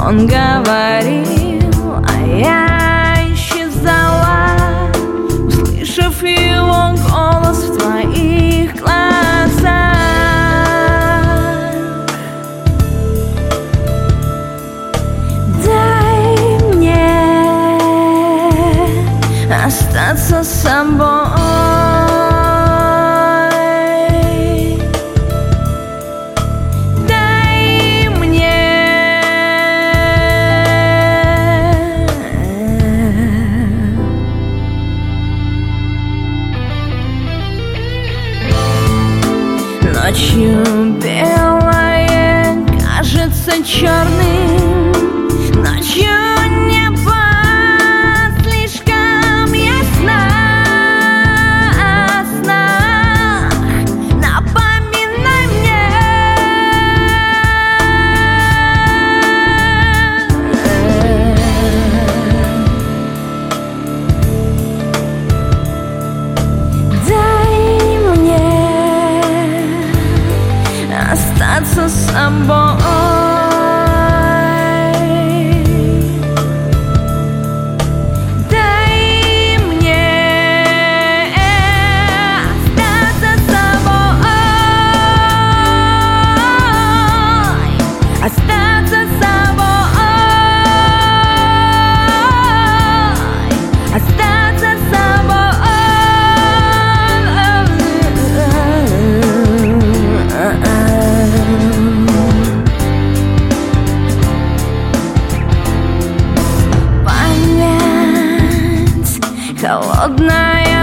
Он говорил, а я исчезала, услышав его голос в твоих глазах. Дай мне остаться с собой. Ночью белое кажется черным, ночью небо слишком ясно. О снах напоминай мне. Дай мне остаться с собой. Дай мне остаться с собой. Остаться с собой. Остаться с собой. Холодная